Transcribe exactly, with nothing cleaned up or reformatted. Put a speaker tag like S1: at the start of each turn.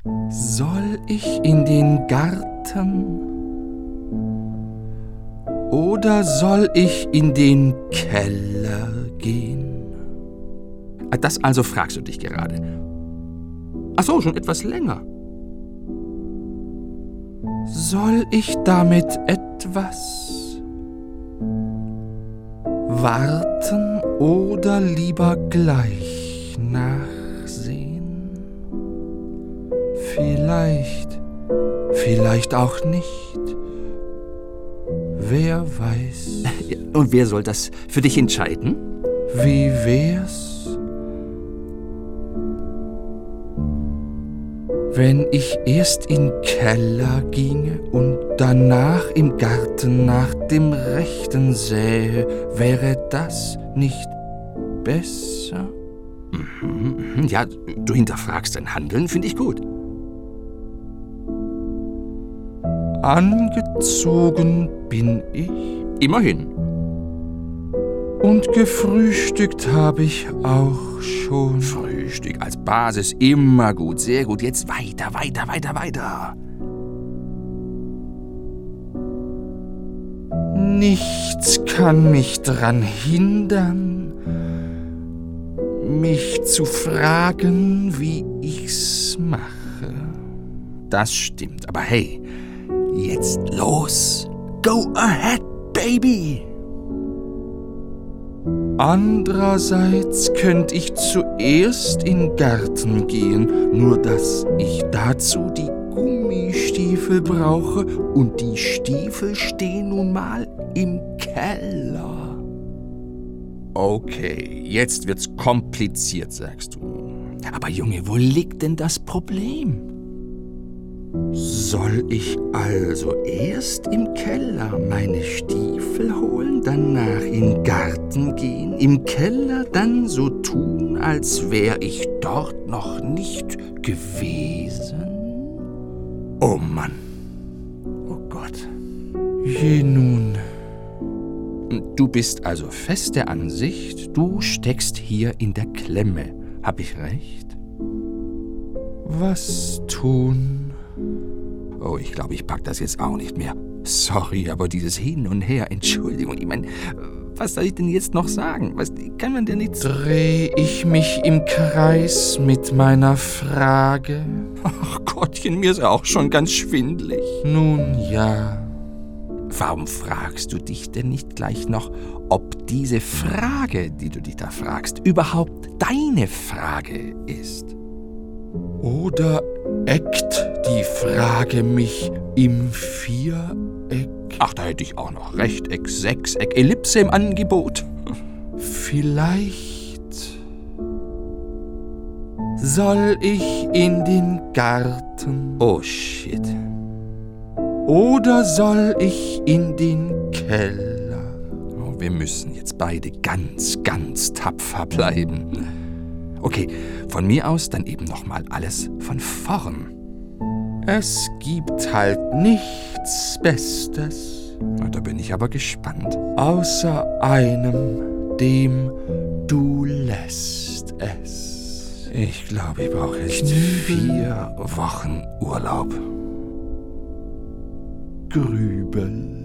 S1: Soll ich in den Garten oder soll ich in den Keller gehen? Das also fragst du dich gerade. Ach so, schon etwas länger. Soll ich damit etwas warten oder lieber gleich nachsehen? Vielleicht, vielleicht auch nicht. Wer weiß.
S2: Und wer soll das für dich entscheiden?
S1: Wie wär's, wenn ich erst in den Keller ginge und danach im Garten nach dem Rechten sähe? Wäre das nicht besser?
S2: Mhm, ja, du hinterfragst dein Handeln, finde ich gut.
S1: Angezogen bin ich.
S2: Immerhin.
S1: Und gefrühstückt habe ich auch schon.
S2: Frühstück als Basis immer gut, sehr gut. Jetzt weiter, weiter, weiter, weiter.
S1: Nichts kann mich dran hindern, mich zu fragen, wie ich's mache.
S2: Das stimmt, aber hey, jetzt los. Go ahead, baby.
S1: Andererseits könnte ich zuerst in den Garten gehen, nur dass ich dazu die Gummistiefel brauche und die Stiefel stehen nun mal im Keller.
S2: Okay, jetzt wird's kompliziert, sagst du. Aber Junge, wo liegt denn das Problem?
S1: Soll ich also erst im Keller meine Stiefel holen, danach in den Garten gehen, im Keller dann so tun, als wäre ich dort noch nicht gewesen?
S2: Oh Mann. Oh Gott.
S1: Je nun.
S2: Du bist also fest der Ansicht, du steckst hier in der Klemme. Hab ich recht?
S1: Was tun?
S2: Oh, ich glaube, ich pack das jetzt auch nicht mehr. Sorry, aber dieses Hin und Her, Entschuldigung, ich meine, was soll ich denn jetzt noch sagen? Was kann man denn nicht...
S1: Dreh ich mich im Kreis mit meiner Frage?
S2: Ach Gottchen, mir ist auch schon ganz schwindelig.
S1: Nun ja.
S2: Warum fragst du dich denn nicht gleich noch, ob diese Frage, die du dich da fragst, überhaupt deine Frage ist?
S1: Oder eckt die Frage mich im Viereck?
S2: Ach, da hätte ich auch noch Rechteck, Sechseck, Ellipse im Angebot.
S1: Vielleicht soll ich in den Garten.
S2: Oh shit.
S1: Oder soll ich in den Keller?
S2: Oh, wir müssen jetzt beide ganz, ganz tapfer bleiben. Okay, von mir aus dann eben nochmal alles von vorn.
S1: Es gibt halt nichts Bestes.
S2: Na, da bin ich aber gespannt.
S1: Außer einem, dem du lässt es.
S2: Ich glaube, ich brauche jetzt vier Wochen Urlaub.
S1: Grübel.